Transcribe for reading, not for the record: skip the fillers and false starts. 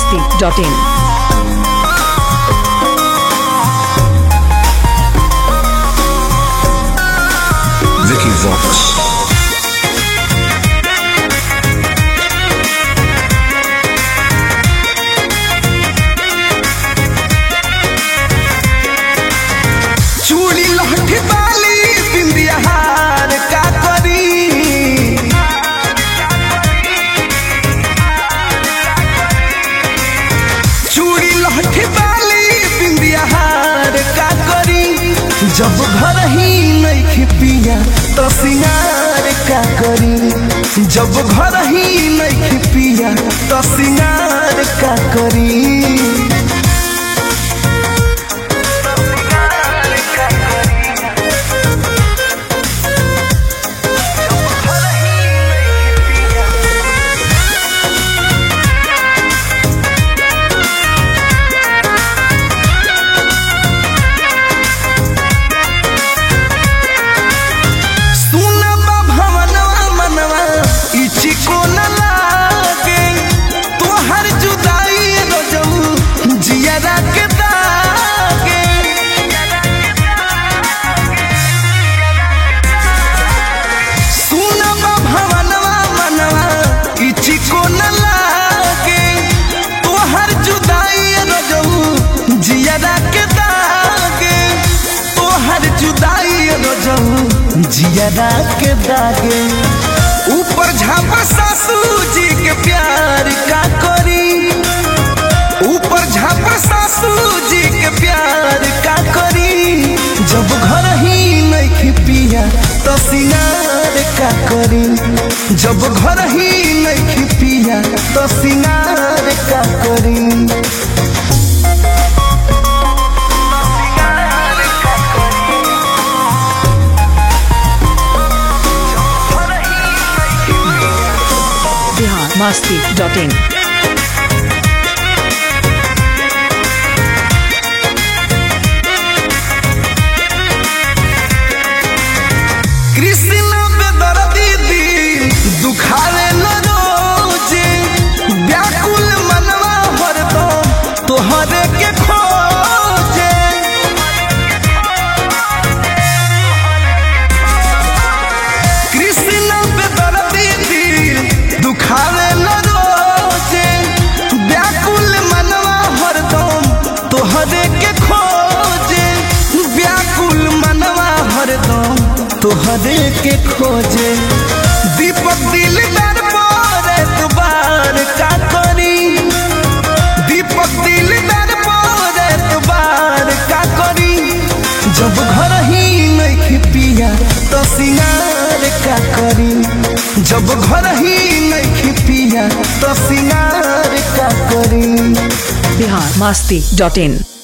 biharmasti.in. Vicky Vox. जब घर ही नहीं पिया तो सिंगार का करी। जब घर ही नहीं पिया तो सिंगार का करी। जियादा के दागे ऊपर झापा सासू जी के प्यार का करी। ऊपर झापा सासू जी के प्यार का करी। जब घर ही नहीं पिया तो सिंगार का करी। जब घर ही नहीं पिया तो सिंगार का करी। biharmasti.in. कृष्ण बेदर्दी दी दुखावे न रोजे। व्याकुल मनवा हरदम तोहरे के खोजे। कृष्ण बेदर्दी दी दुखावे न रोजे। व्याकुल मनवा हरदम तोहरे के खोजे। व्याकुल मनवा हरदम तोहरे के खोजे। दीपक दिलदार पर एतबार का करी। दीपक दिलदार पर एतबार का करी। जब घर ही नहीं पिया तो सिंगार का करी। जब घर ही नहीं पिया तो सिंगार का करी। biharmasti.in.